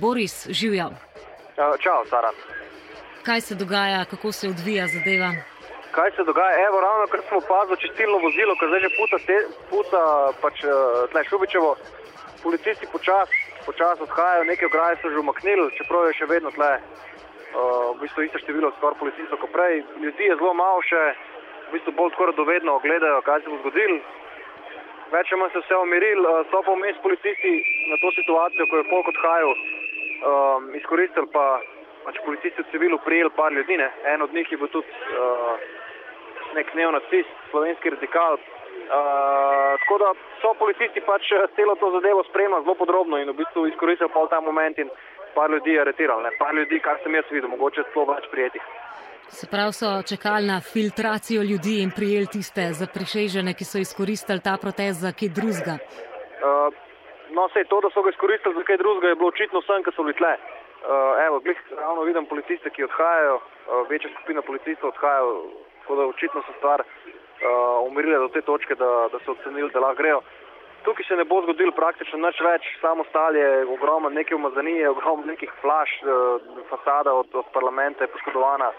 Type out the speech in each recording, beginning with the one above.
Boris, živjo. Čau, Sara. Kaj se dogaja, kako se odvija zadeva? Kaj se dogaja? Evo, ravno kar smo opazili čistilno vozilo, ko zdaj že puta tle Šubičevo, policisti počas odhajajo, neke ograje so že umaknili, čeprav je še vedno tle v bistvu isto število skoraj policistov kot prej. Ljudi je zelo malo še, v bistvu bolj skoraj dovedno gledajo, kaj se bo zgodilo. Več ali manj se vse umirili, so pa vmes policisti na to situacijo, ko je polk odhajal, izkoristili pa policisti v civilu prijeli par ljudi, ne. En od njih je bil tudi nek neonacist, slovenski radikal. Tako da so policisti celo to zadevo spremljali zelo podrobno in v bistvu izkoristili pol ta moment in par ljudi je aretirali, ne. Par ljudi, kar sem jaz videl, mogoče celo več prijetih. Se pravi, so čakali na filtracijo ljudi in prijeli tiste zaprisežene, ki so izkoristili ta protest za kaj drugega? No, sej to, da so ga izkoristili za kaj drugega, je bilo očitno vsem, ki so bili tle. Evo, ravno vidim policiste, ki odhajajo, večja skupina policistov odhajajo, tako da očitno so stvar umirile do te točke, da so ocenili, da lahko grejo. Tukaj se ne bo zgodilo praktično nič več, samo ostalo je ogromno neke umazanije, ogromno nekih flaš, fasada od parlamenta je poškodovana.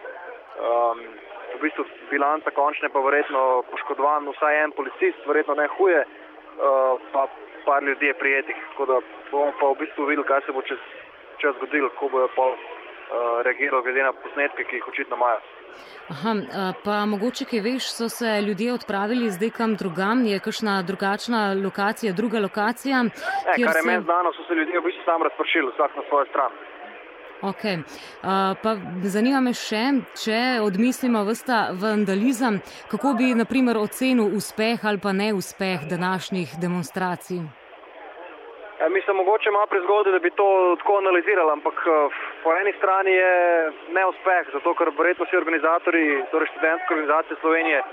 V bistvu bilanca končne pa verjetno poškodovan vsaj en policist, verjetno ne huje, pa par ljudi je prijetih, tako da bomo pa v bistvu videli, kaj se bo čez zgodilo, ko bojo pa reagirali glede na posnetke, ki jih očitno imajo. Aha, pa mogoče, kaj veš, so se ljudje odpravili zdaj kam drugam, je kakšna drugačna lokacija, druga lokacija? Kar je meni znano, so se ljudje v bistvu sam razpršili, vsak na svojo stran. Ok, pa zanima me še, če odmislimo ves ta vandalizem, kako bi na primer ocenil uspeh ali pa neuspeh današnjih demonstracij? Mislim, mogoče malo prezgodaj, da bi to tako analizirali, ampak po eni strani je neuspeh, zato ker verjetno vsi organizatorji, torej študentske organizacije Slovenije,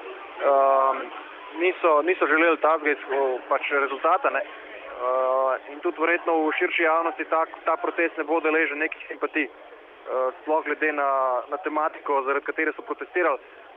niso želeli takega rezultata, ne. In tudi verjetno v širši javnosti ta protest ne bo deležen nekih simpatij, sploh glede na tematiko, zaradi katere so protestirali.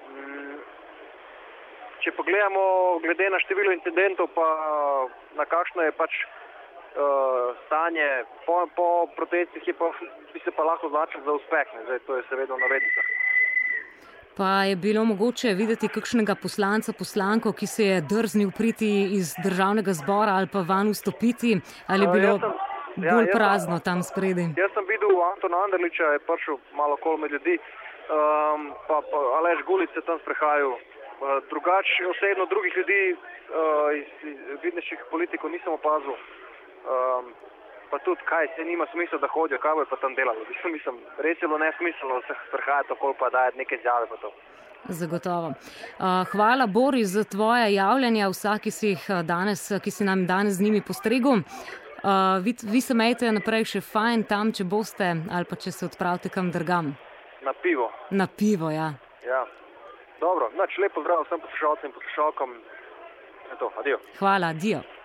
Če pogledamo glede na število incidentov, pa na kakšno je stanje po protestih, bi se pa lahko označil za uspeh, ne. Zdaj, to je seveda v navednicah. Pa je bilo mogoče videti kakšnega poslanca, poslanko, ki se je drznil priti iz državnega zbora ali pa van vstopiti, ali je bilo bolj prazno tam spredi? Jaz sem videl Antona Anderliča, je prišel malo okoli med ljudi, pa Aleš Gulič se tam sprehajal. Drugače osebno drugih ljudi iz vidnejših politikov nisem opazil. Pa tudi kaj, se nima smisla, da hodijo, kaj bo pa tam delalo. Mislim, res je bilo nesmiselno se sprehajati okoli pa dajati neke izjave pa to. Zagotovo. Hvala, Boris, za tvoje javljanja, vsak, ki si nam danes z njimi postregel. Vi se imejte naprej še fajn tam, če boste, ali pa če se odpravite kam drugam. Na pivo. Na pivo, ja. Ja. Dobro, lepo zdrav vsem poslušalcem in poslušalkam. Adijo. Hvala, adijo.